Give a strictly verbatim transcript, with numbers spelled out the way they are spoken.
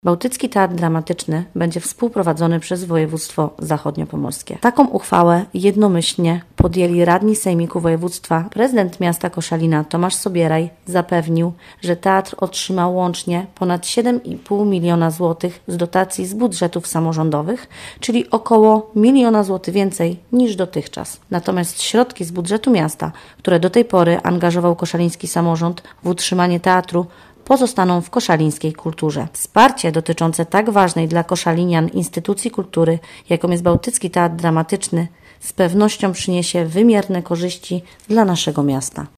Bałtycki Teatr Dramatyczny będzie współprowadzony przez województwo zachodniopomorskie. Taką uchwałę jednomyślnie podjęli radni sejmiku województwa. Prezydent miasta Koszalina Tomasz Sobieraj zapewnił, że teatr otrzymał łącznie ponad siedem i pół miliona złotych z dotacji z budżetów samorządowych, czyli około miliona złotych więcej niż dotychczas. Natomiast środki z budżetu miasta, które do tej pory angażował koszaliński samorząd w utrzymanie teatru, pozostaną w koszalińskiej kulturze. Wsparcie dotyczące tak ważnej dla koszalinian instytucji kultury, jaką jest Bałtycki Teatr Dramatyczny, z pewnością przyniesie wymierne korzyści dla naszego miasta.